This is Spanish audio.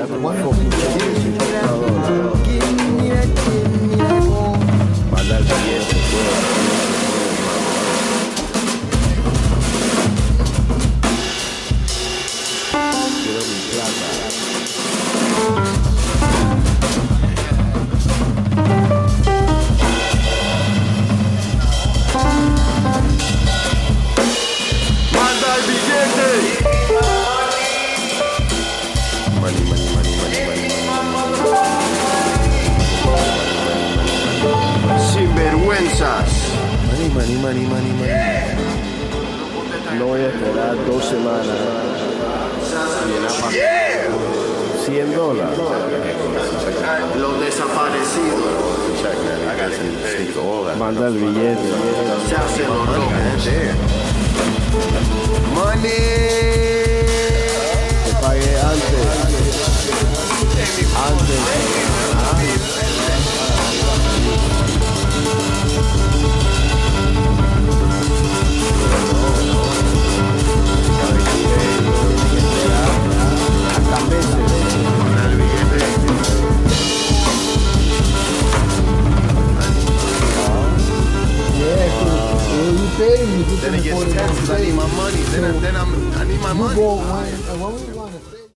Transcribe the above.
Manda el billete, quiero mi plata. ¡Manda el billete! Money, money, money, money, money. Sinvergüenzas. Money, money, money, money, money. No voy a esperar 2 semanas. $100. Los desaparecidos. Manda el billete. Se hacen los locos. Money. Te pagué antes. Hasta meses. Manda el billete. Then it gets tense. I need my money. Then I need my money. When we want to say